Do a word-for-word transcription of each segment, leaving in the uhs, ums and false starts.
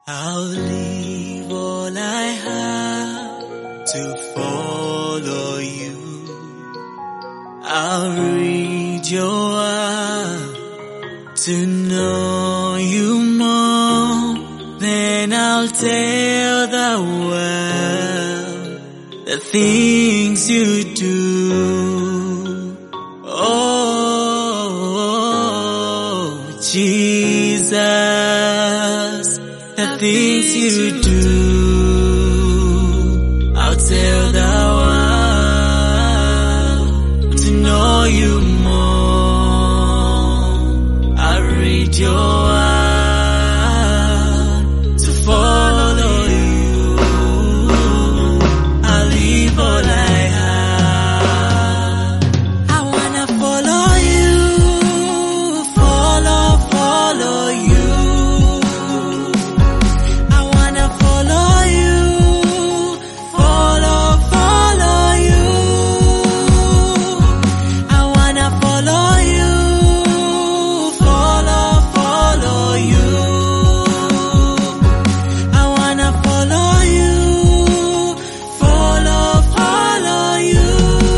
I'll leave all I have to follow you. I'll read your word to know you more. Then I'll tell the world the things you do. Oh, Jesus, the things you do. I'll tell the world to know you more. I'll read your word to follow you. I'll leave all I have. I wanna follow you, follow, follow you. I wanna follow you, follow, follow you. I wanna follow you, follow, follow you. I wanna follow you, follow, follow you.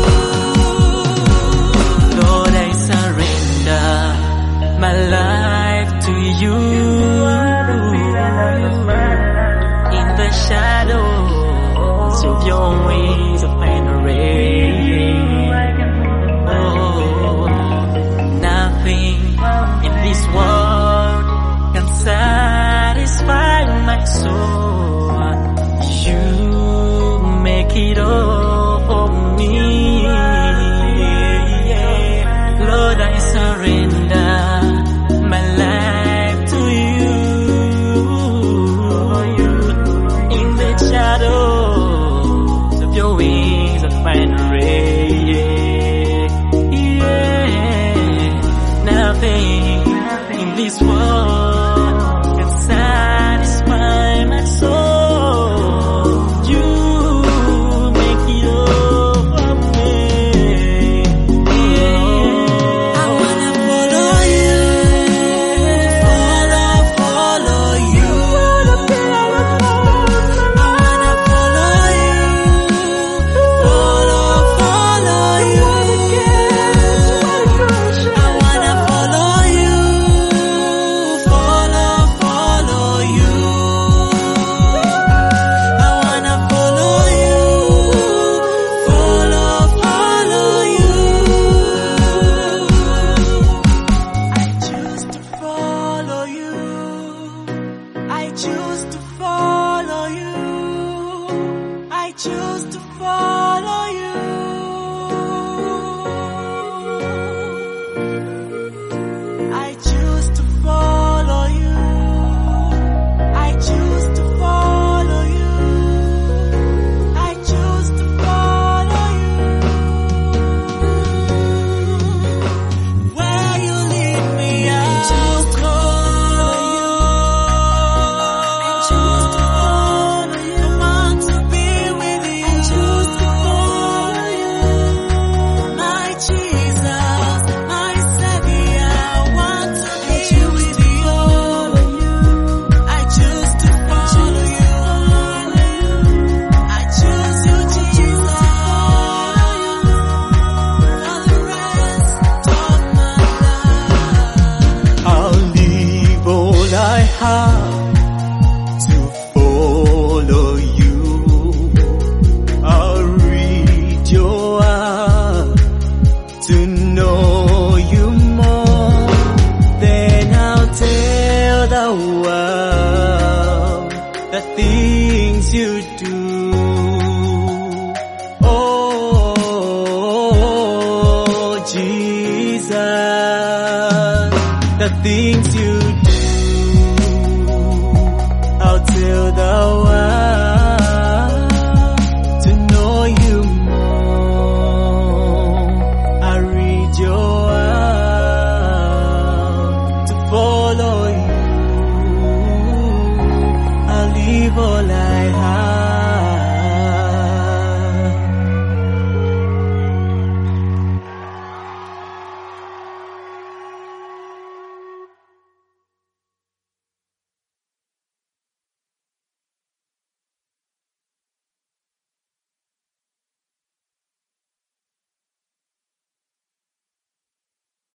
Lord, I surrender my life to you. In the shadows of your wings of panorama. Oh, nothing in this world can satisfy my soul. You make it all for me. Lord, I surrender my life to you. In the shadows of your wings, I find rain. Yeah, nothing in this world can satisfy my soul. You make it all for me. Yeah, I wanna follow you, follow, follow you. I wanna follow you, follow, follow you. I wanna follow you, follow, follow you. I wanna follow you, follow, follow you. I choose to follow you. I choose to follow you. I choose to follow you. I choose to follow you. I choose to follow you. I choose to follow you. Where you lead me, I'll go. I choose to follow you. I want to be with you. I choose to follow you. My Jesus, my Savior, I want to be with you. I choose to follow you. I choose you, Jesus, for the rest of my life. I'll leave all I have to follow you. I'll read your word to know you more. Then I'll tell the world the things you do. Oh, Jesus, the things you do. I'll tell the world to know you more. I read your word to follow you. I'll leave all I